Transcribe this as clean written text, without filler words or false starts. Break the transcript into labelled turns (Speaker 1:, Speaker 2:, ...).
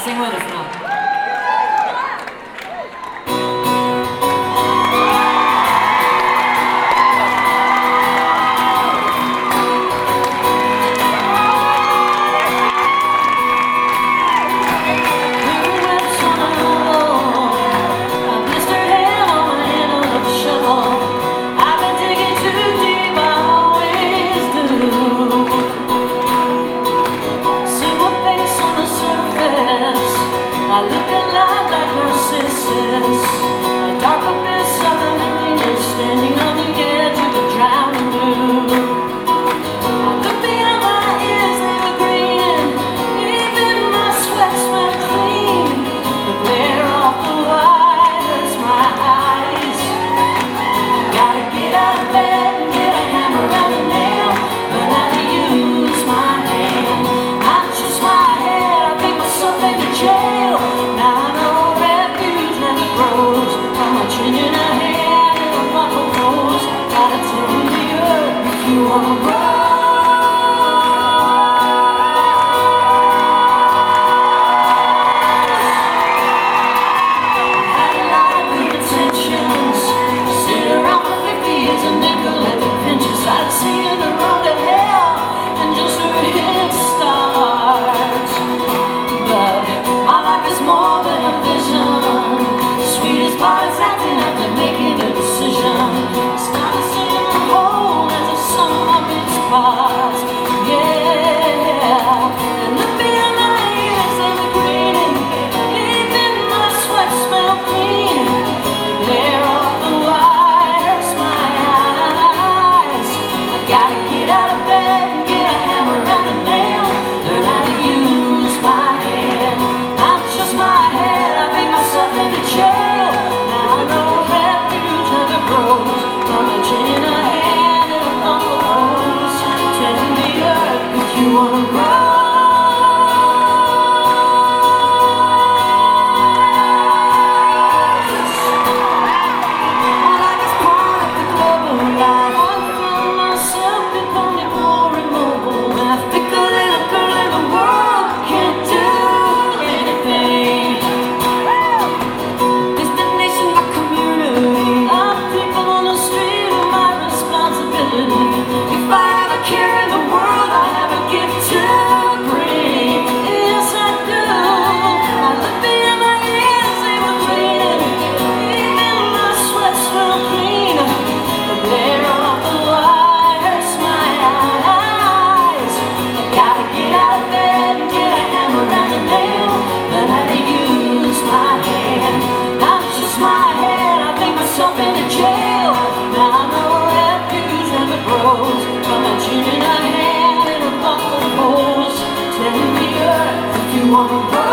Speaker 1: Sing with us now.
Speaker 2: I look at life like narcissus, a dark abyss of an emptiness, standing on the edge of a drowning blue. I look beyond my ears, they were green, even my sweat smelled clean. The glare off the light hurts my eyes. Gotta get out of bed and get a hammer and a nail, learn how to use my hand, not just my head. I think myself into jail. In a hand and a buckle rose, gotta tell the earth if you wanna rise. Had a lot of good intentions, sit around for 50 years and then collected pinches. I'd seen the road to hell and just a head start, but my life is more than a vision. Sweet as pie is acting after making a decision. It's not the same whole as the sum of its parts. Yeah, and look beyond my ears, they were greening, even my sweat smelled clean. The glare of the light hurts my eyes. I gotta get out of bed and get a hammer and a nail, learn how to use my hand, not just my head. I make myself into jail. In a hand and a buckle hose, telling the earth if you wanna rise. My life is part of the global life. I feel myself becoming more immobile. That fickle little girl in the world can't do anything. Is the nation my community? Of people on the street. If I ever care in the world, I have a gift to bring. Yes, I do. I look beyond my ears, they were bleeding, even my sweat smelled clean. The glare of the light hurts my eyes. I gotta get out of bed and get a hammer and a nail, learn how to use my hand, not just my head. I think myself into jail. Now I know from a chin in a hand and a buckle of hose, telling the earth if you wanna run.